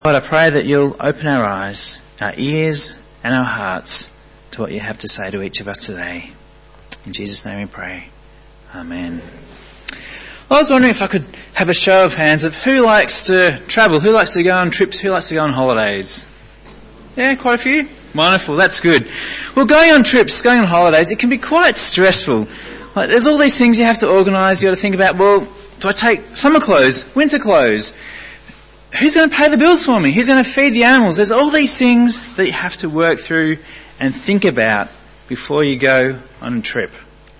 Lord, I pray that you'll open our eyes, our ears and our hearts to what you have to say to each of us today. In Jesus' name we pray. Amen. I was wondering if I could have a show of hands of who likes to travel, who likes to go on trips, who likes to go on holidays. Yeah, quite a few? Wonderful, that's good. Well, going on trips, going on holidays, it can be quite stressful. Like, there's all these things you have to organise, you got to think about, well, do I take summer clothes, winter clothes? Who's going to pay the bills for me? Who's going to feed the animals? There's all these things that you have to work through and think about before you go on a trip.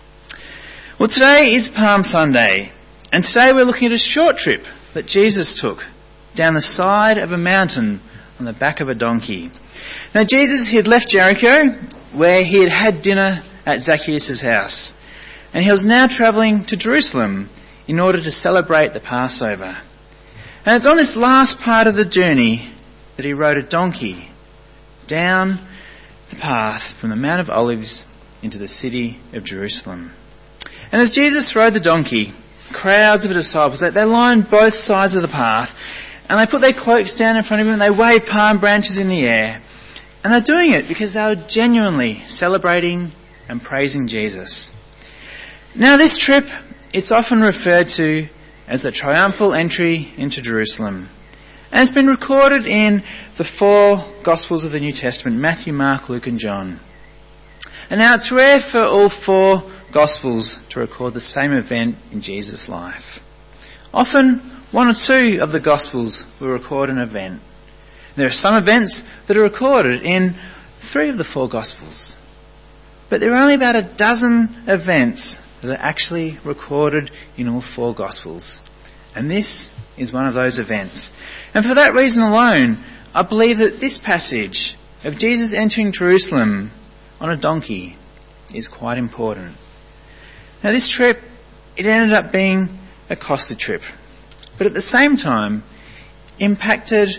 Well, today is Palm Sunday, and today we're looking at a short trip that Jesus took down the side of a mountain on the back of a donkey. Now, Jesus, he had left Jericho, where he had had dinner at Zacchaeus' house, and he was now travelling to Jerusalem in order to celebrate the Passover. And it's on this last part of the journey that he rode a donkey down the path from the Mount of Olives into the city of Jerusalem. And as Jesus rode the donkey, crowds of the disciples, they lined both sides of the path, and they put their cloaks down in front of him and they waved palm branches in the air. And they're doing it because they were genuinely celebrating and praising Jesus. Now, this trip, it's often referred to as the triumphal entry into Jerusalem. And it's been recorded in the 4 Gospels of the New Testament, Matthew, Mark, Luke and John. And now it's rare for all 4 Gospels to record the same event in Jesus' life. Often, 1 or 2 of the Gospels will record an event. There are some events that are recorded in 3 of the 4 Gospels. But there are only about a dozen events that are actually recorded in all 4 Gospels. And this is one of those events. And for that reason alone, I believe that this passage of Jesus entering Jerusalem on a donkey is quite important. Now, this trip, it ended up being a costly trip, but at the same time impacted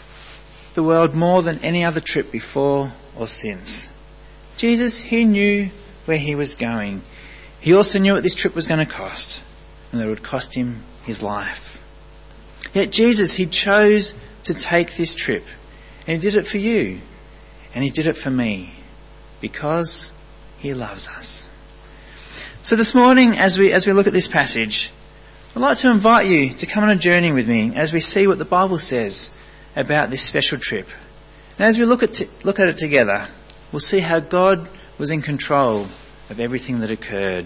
the world more than any other trip before or since. Jesus, he knew where he was going. He also knew what this trip was going to cost, and that it would cost him his life. Yet Jesus, he chose to take this trip, and he did it for you, and he did it for me, because he loves us. So this morning, as we look at this passage, I'd like to invite you to come on a journey with me as we see what the Bible says about this special trip. And as we look at it together, we'll see how God was in control of everything that occurred.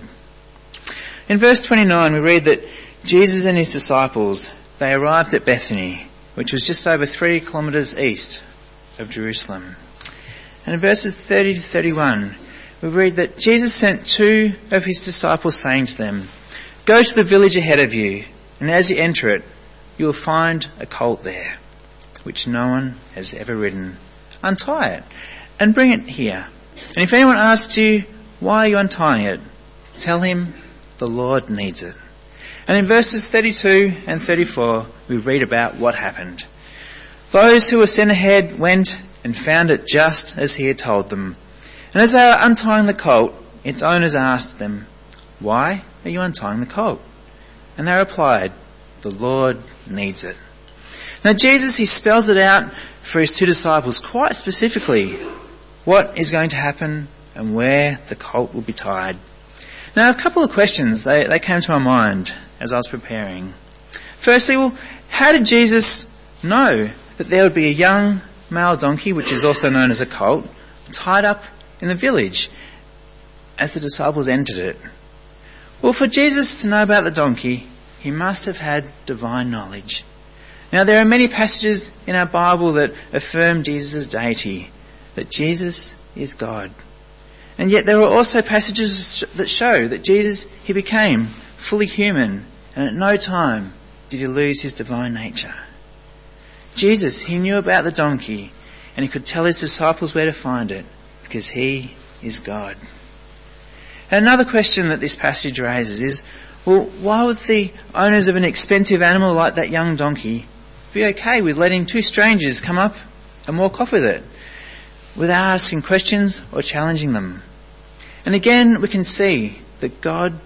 In verse 29 we read that Jesus and his disciples, they arrived at Bethany, which was just over 3 kilometres east of Jerusalem. And in verses 30 to 31 we read that Jesus sent 2 of his disciples, saying to them, "Go to the village ahead of you, and as you enter it, you will find a colt there, which no one has ever ridden. Untie it and bring it here. And if anyone asks you, 'Why are you untying it?' tell him the Lord needs it." And in verses 32 and 34, we read about what happened. Those who were sent ahead went and found it just as he had told them. And as they were untying the colt, its owners asked them, "Why are you untying the colt?" And they replied, "The Lord needs it." Now Jesus, he spells it out for his 2 disciples quite specifically what is going to happen and where the colt will be tied. Now, a couple of questions, they came to my mind as I was preparing. Firstly, well, how did Jesus know that there would be a young male donkey, which is also known as a colt, tied up in the village as the disciples entered it? Well, for Jesus to know about the donkey, he must have had divine knowledge. Now, there are many passages in our Bible that affirm Jesus' deity, that Jesus is God. And yet there are also passages that show that Jesus, he became fully human, and at no time did he lose his divine nature. Jesus, he knew about the donkey, and he could tell his disciples where to find it, because he is God. And another question that this passage raises is, well, why would the owners of an expensive animal like that young donkey be okay with letting 2 strangers come up and walk off with it, without asking questions or challenging them? And again, we can see that God,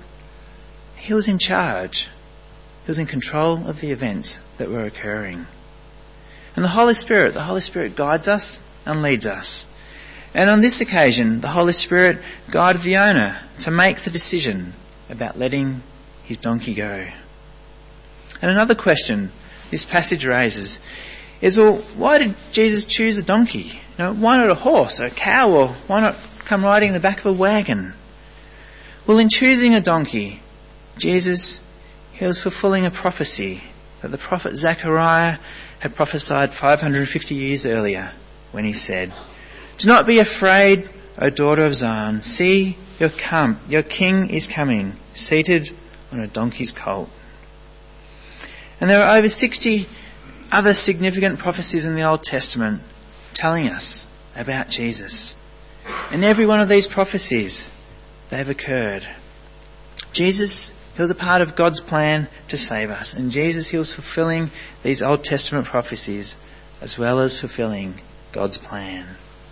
he was in charge. He was in control of the events that were occurring. And the Holy Spirit guides us and leads us. And on this occasion, the Holy Spirit guided the owner to make the decision about letting his donkey go. And another question this passage raises is, well, why did Jesus choose a donkey? Why not a horse or a cow, or why not come riding in the back of a wagon? Well, in choosing a donkey, Jesus, he was fulfilling a prophecy that the prophet Zechariah had prophesied 550 years earlier when he said, "Do not be afraid, O daughter of Zion. See, your king is coming, seated on a donkey's colt." And there are over 60 other significant prophecies in the Old Testament telling us about Jesus. And every one of these prophecies, they've occurred. Jesus, he was a part of God's plan to save us. And Jesus, he was fulfilling these Old Testament prophecies as well as fulfilling God's plan.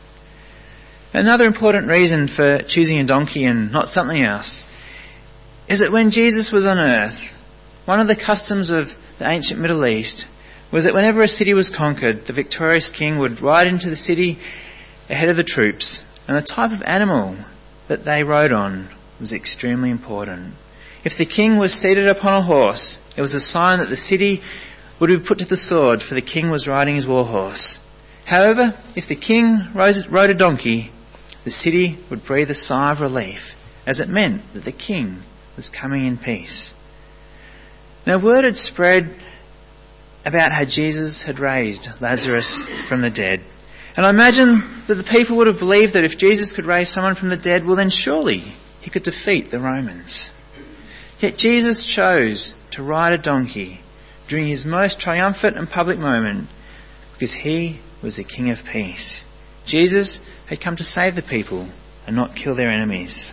Another important reason for choosing a donkey and not something else is that when Jesus was on earth, one of the customs of the ancient Middle East was that whenever a city was conquered, the victorious king would ride into the city ahead of the troops, and the type of animal that they rode on was extremely important. If the king was seated upon a horse, it was a sign that the city would be put to the sword, for the king was riding his war horse. However, if the king rode a donkey, the city would breathe a sigh of relief, as it meant that the king was coming in peace. Now, word had spread about how Jesus had raised Lazarus from the dead. And I imagine that the people would have believed that if Jesus could raise someone from the dead, well then surely he could defeat the Romans. Yet Jesus chose to ride a donkey during his most triumphant and public moment because he was the King of Peace. Jesus had come to save the people and not kill their enemies.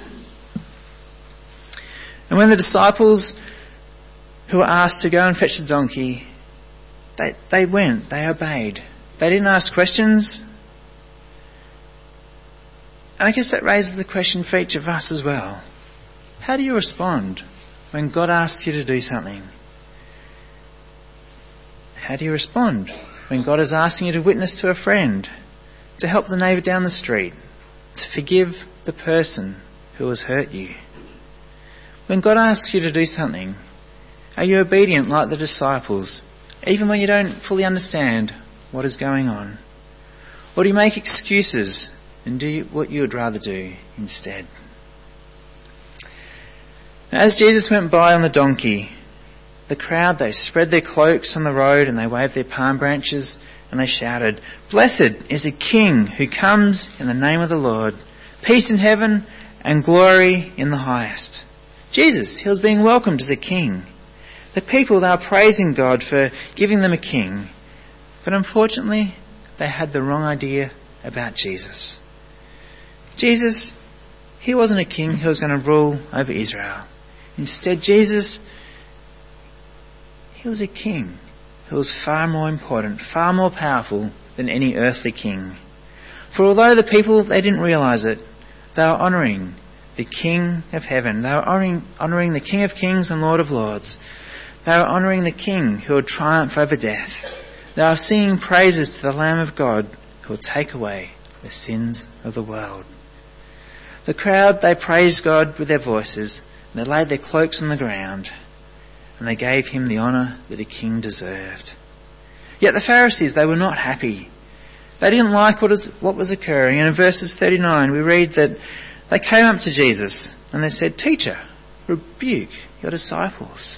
And when the disciples who were asked to go and fetch the donkey, they went, they obeyed. They didn't ask questions. And I guess that raises the question for each of us as well. How do you respond when God asks you to do something? How do you respond when God is asking you to witness to a friend, to help the neighbour down the street, to forgive the person who has hurt you? When God asks you to do something, are you obedient like the disciples, even when you don't fully understand what is going on? Or do you make excuses and do what you would rather do instead? As Jesus went by on the donkey, the crowd, they spread their cloaks on the road and they waved their palm branches and they shouted, "Blessed is the King who comes in the name of the Lord. Peace in heaven and glory in the highest." Jesus, he was being welcomed as a king. The people, they were praising God for giving them a king. But unfortunately, they had the wrong idea about Jesus. Jesus, he wasn't a king who was going to rule over Israel. Instead, Jesus, he was a king who was far more important, far more powerful than any earthly king. For although the people, they didn't realise it, they were honouring the King of heaven. They were honouring the King of kings and Lord of lords. They were honouring the King who would triumph over death. They were singing praises to the Lamb of God who will take away the sins of the world. The crowd, they praised God with their voices, and they laid their cloaks on the ground, and they gave him the honour that a king deserved. Yet the Pharisees, they were not happy. They didn't like what was occurring. And in verses 39 we read that they came up to Jesus and they said, "Teacher, rebuke your disciples."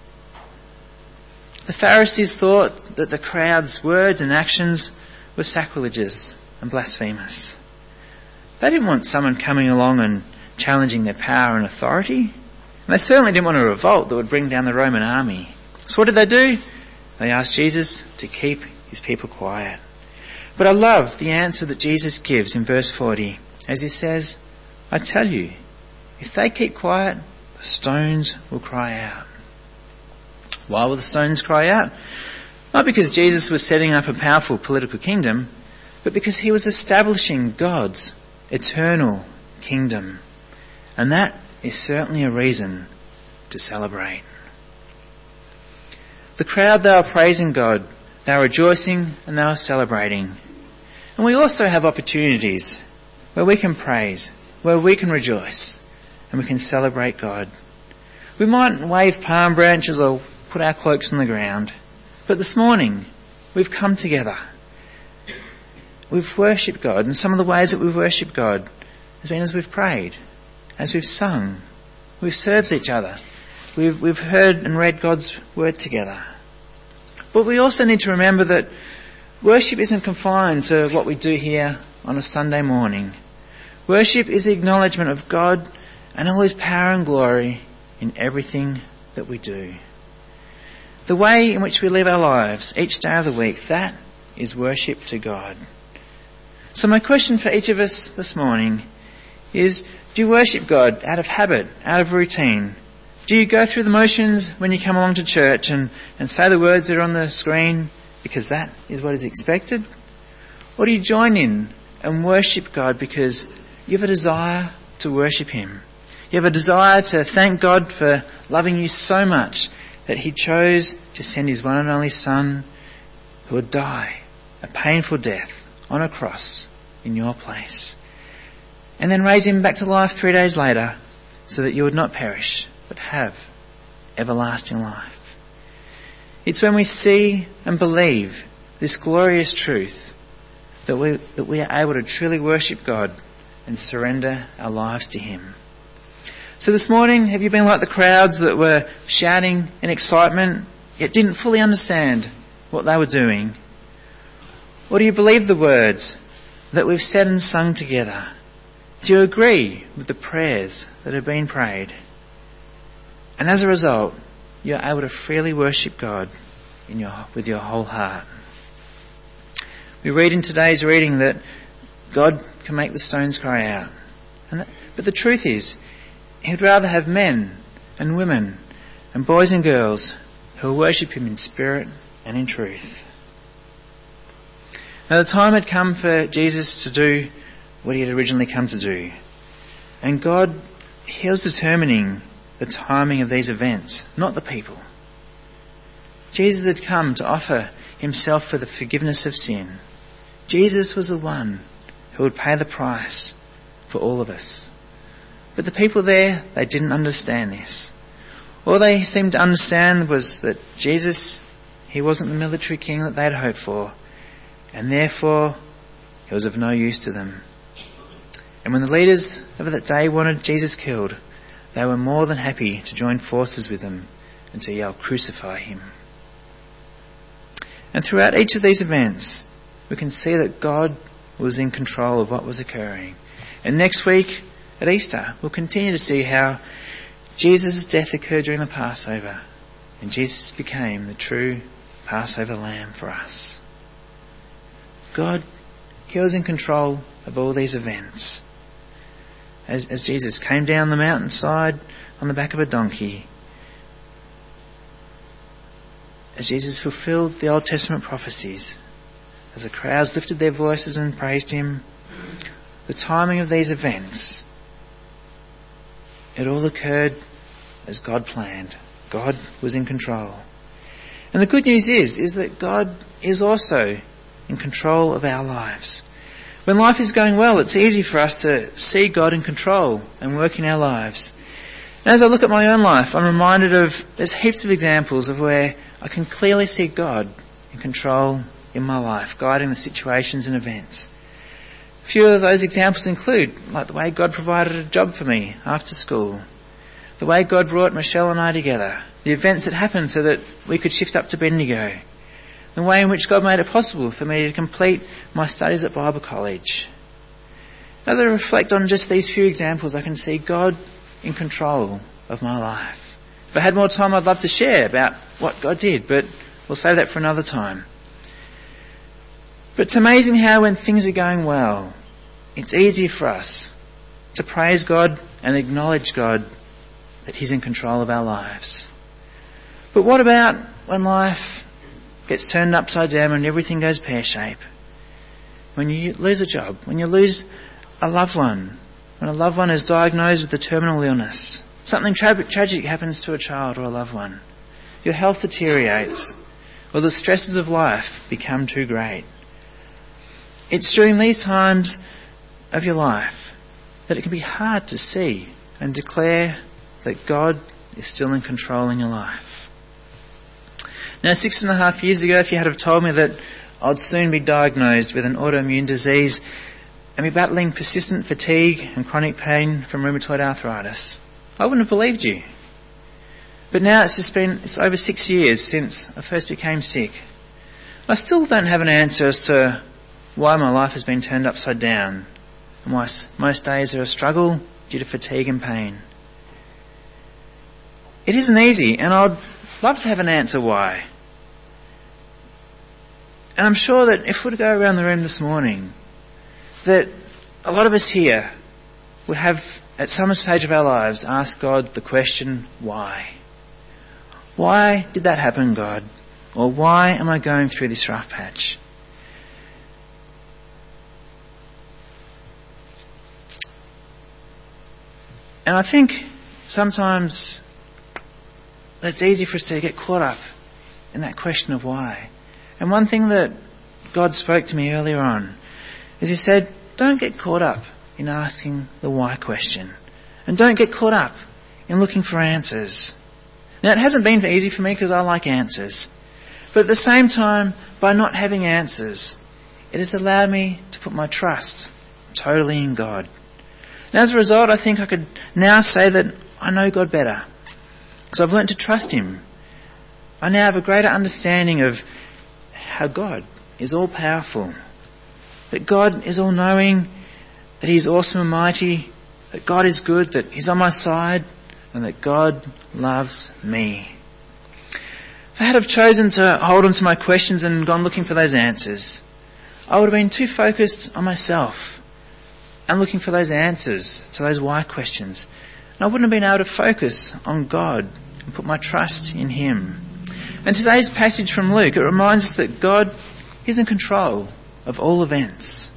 The Pharisees thought that the crowd's words and actions were sacrilegious and blasphemous. They didn't want someone coming along and challenging their power and authority. And they certainly didn't want a revolt that would bring down the Roman army. So what did they do? They asked Jesus to keep his people quiet. But I love the answer that Jesus gives in verse 40 as he says, "I tell you, if they keep quiet, the stones will cry out." Why will the stones cry out? Not because Jesus was setting up a powerful political kingdom, but because he was establishing God's eternal kingdom. And that is certainly a reason to celebrate. The crowd, they were praising God They were rejoicing and they were celebrating. And we also have opportunities where we can praise, where we can rejoice, and we can celebrate God. We might wave palm branches or put our cloaks on the ground, but this morning we've come together. We've worshipped God, and some of the ways that we've worshipped God has been as we've prayed, as we've sung, we've served each other, we've heard and read God's word together. But we also need to remember that worship isn't confined to what we do here on a Sunday morning. Worship is the acknowledgement of God and all His power and glory in everything that we do. The way in which we live our lives each day of the week, that is worship to God. So my question for each of us this morning is, do you worship God out of habit, out of routine? Do you go through the motions when you come along to church and say the words that are on the screen because that is what is expected? Or do you join in and worship God because you have a desire to worship Him? You have a desire to thank God for loving you so much that He chose to send His one and only Son who would die a painful death on a cross in your place, and then raise Him back to life 3 days later so that you would not perish but have everlasting life. It's when we see and believe this glorious truth that we are able to truly worship God and surrender our lives to Him. So this morning, have you been like the crowds that were shouting in excitement yet didn't fully understand what they were doing? Or do you believe the words that we've said and sung together? Do you agree with the prayers that have been prayed? And as a result, you're able to freely worship God with your whole heart. We read in today's reading that God can make the stones cry out. But the truth is, He would rather have men and women and boys and girls who will worship Him in spirit and in truth. Now the time had come for Jesus to do what He had originally come to do. And God, He was determining the timing of these events, not the people. Jesus had come to offer Himself for the forgiveness of sin. Jesus was the one who would pay the price for all of us. But the people there, they didn't understand this. All they seemed to understand was that Jesus, He wasn't the military king that they had hoped for, and therefore He was of no use to them. And when the leaders of that day wanted Jesus killed, they were more than happy to join forces with them and to yell, "Crucify Him." And throughout each of these events, we can see that God was in control of what was occurring. And next week, at Easter, we'll continue to see how Jesus' death occurred during the Passover, and Jesus became the true Passover lamb for us. God, He was in control of all these events. As Jesus came down the mountainside on the back of a donkey, as Jesus fulfilled the Old Testament prophecies, as the crowds lifted their voices and praised Him, the timing of these events, it all occurred as God planned. God was in control. And the good news is that God is also in control of our lives. When life is going well, it's easy for us to see God in control and work in our lives. And as I look at my own life, I'm reminded of there's heaps of examples of where I can clearly see God in control in my life, guiding the situations and events. A few of those examples include, like the way God provided a job for me after school, the way God brought Michelle and I together, the events that happened so that we could shift up to Bendigo, the way in which God made it possible for me to complete my studies at Bible College. As I reflect on just these few examples, I can see God in control of my life. If I had more time, I'd love to share about what God did, but we'll save that for another time. But it's amazing how when things are going well, it's easy for us to praise God and acknowledge God that He's in control of our lives. But what about when life gets turned upside down and everything goes pear-shaped? When you lose a job, when you lose a loved one, when a loved one is diagnosed with a terminal illness, something tragic happens to a child or a loved one, your health deteriorates, or the stresses of life become too great. It's during these times of your life that it can be hard to see and declare that God is still in control in your life. Now, 6.5 years ago, if you had have told me that I'd soon be diagnosed with an autoimmune disease and be battling persistent fatigue and chronic pain from rheumatoid arthritis, I wouldn't have believed you. But now it's over 6 years since I first became sick. I still don't have an answer as to why my life has been turned upside down and why most days are a struggle due to fatigue and pain. It isn't easy, and I'd love to have an answer why. And I'm sure that if we were to go around the room this morning, that a lot of us here would have, at some stage of our lives, asked God the question, why? Why did that happen, God? Or why am I going through this rough patch? And I think sometimes it's easy for us to get caught up in that question of why. And one thing that God spoke to me earlier on is He said, don't get caught up in asking the why question. And don't get caught up in looking for answers. Now, it hasn't been easy for me because I like answers. But at the same time, by not having answers, it has allowed me to put my trust totally in God. And as a result, I think I could now say that I know God better because I've learnt to trust Him. I now have a greater understanding of how God is all-powerful, that God is all-knowing, that He's awesome and mighty, that God is good, that He's on my side, and that God loves me. If I had have chosen to hold on to my questions and gone looking for those answers, I would have been too focused on myself and looking for those answers to those why questions. And I wouldn't have been able to focus on God and put my trust in Him. And today's passage from Luke, it reminds us that God is in control of all events.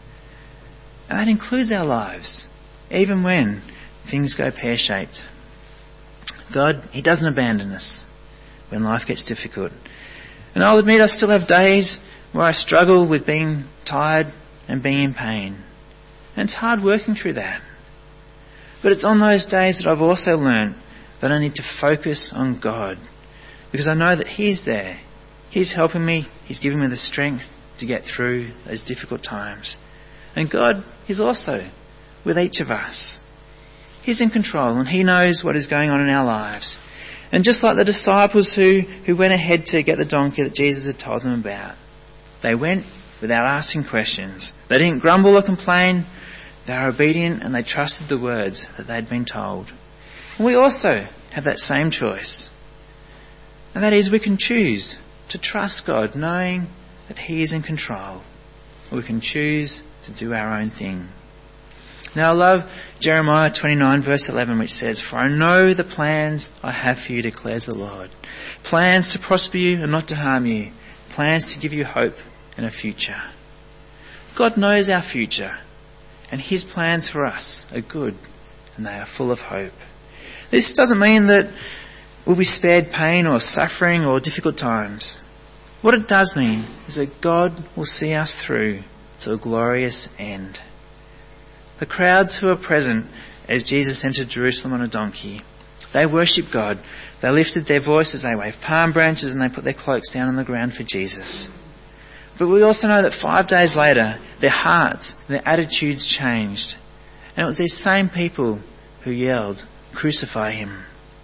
And that includes our lives, even when things go pear-shaped. God, He doesn't abandon us when life gets difficult. And I'll admit I still have days where I struggle with being tired and being in pain. And it's hard working through that. But it's on those days that I've also learned that I need to focus on God. Because I know that He's there. He's helping me. He's giving me the strength to get through those difficult times. And God is also with each of us. He's in control and He knows what is going on in our lives. And just like the disciples who went ahead to get the donkey that Jesus had told them about, they went without asking questions. They didn't grumble or complain. They were obedient and they trusted the words that they'd been told. And we also have that same choice. And that is, we can choose to trust God knowing that He is in control. Or we can choose to do our own thing. Now I love Jeremiah 29 verse 11, which says, "For I know the plans I have for you, declares the Lord. Plans to prosper you and not to harm you. Plans to give you hope and a future." God knows our future, and His plans for us are good and they are full of hope. This doesn't mean that we'll be spared pain or suffering or difficult times. What it does mean is that God will see us through to a glorious end. The crowds who were present as Jesus entered Jerusalem on a donkey, they worshipped God. They lifted their voices, they waved palm branches, and they put their cloaks down on the ground for Jesus. But we also know that 5 days later, their hearts, their attitudes changed. And it was these same people who yelled, "Crucify Him."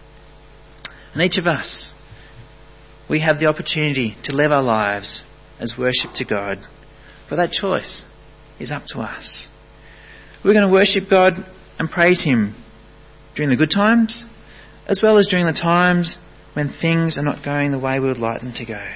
And each of us, we have the opportunity to live our lives as worship to God. But that choice is up to us. We're going to worship God and praise Him during the good times, as well as during the times when things are not going the way we would like them to go.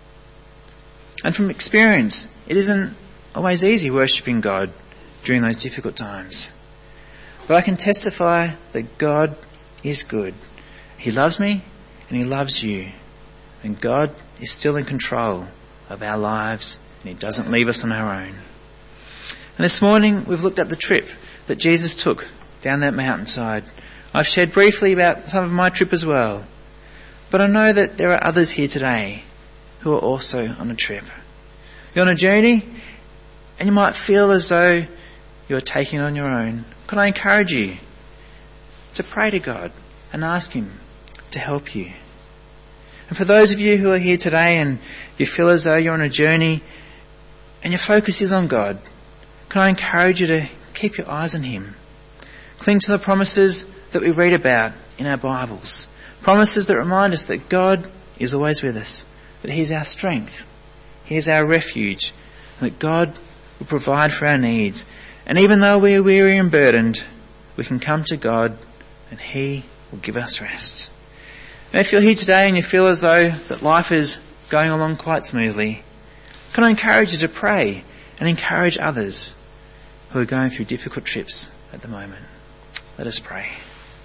And from experience, it isn't always easy worshipping God during those difficult times. But I can testify that God is good. He loves me and He loves you. And God is still in control of our lives and He doesn't leave us on our own. And this morning we've looked at the trip that Jesus took down that mountainside. I've shared briefly about some of my trip as well. But I know that there are others here today who are also on a trip. You're on a journey and you might feel as though you're taking it on your own. Can I encourage you to pray to God and ask Him to help you? And for those of you who are here today and you feel as though you're on a journey and your focus is on God, can I encourage you to keep your eyes on Him? Cling to the promises that we read about in our Bibles. Promises that remind us that God is always with us, that He's our strength, He is our refuge, and that God will provide for our needs. And even though we are weary and burdened, we can come to God and He will give us rest. And if you're here today and you feel as though that life is going along quite smoothly, can I encourage you to pray and encourage others who are going through difficult trips at the moment? Let us pray.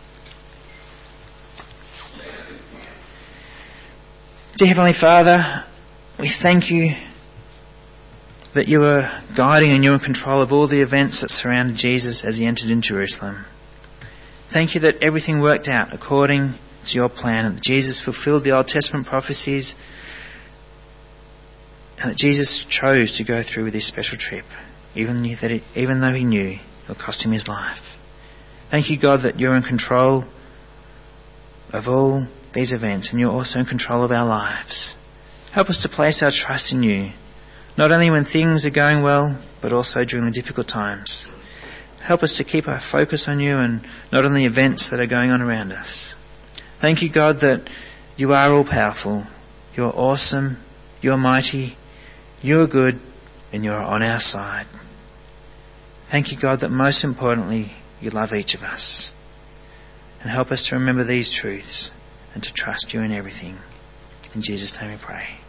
Dear Heavenly Father, we thank you that you are guiding and you're in control of all the events that surrounded Jesus as He entered into Jerusalem. Thank you that everything worked out according to your plan and that Jesus fulfilled the Old Testament prophecies and that Jesus chose to go through with this special trip, even though He knew it would cost Him His life. Thank you, God, that you're in control of all these events and you're also in control of our lives. Help us to place our trust in you, not only when things are going well, but also during the difficult times. Help us to keep our focus on you and not on the events that are going on around us. Thank you, God, that you are all powerful, you're awesome, you're mighty, you're good, and you're on our side. Thank you, God, that most importantly, you love each of us. And help us to remember these truths and to trust you in everything. In Jesus' name we pray.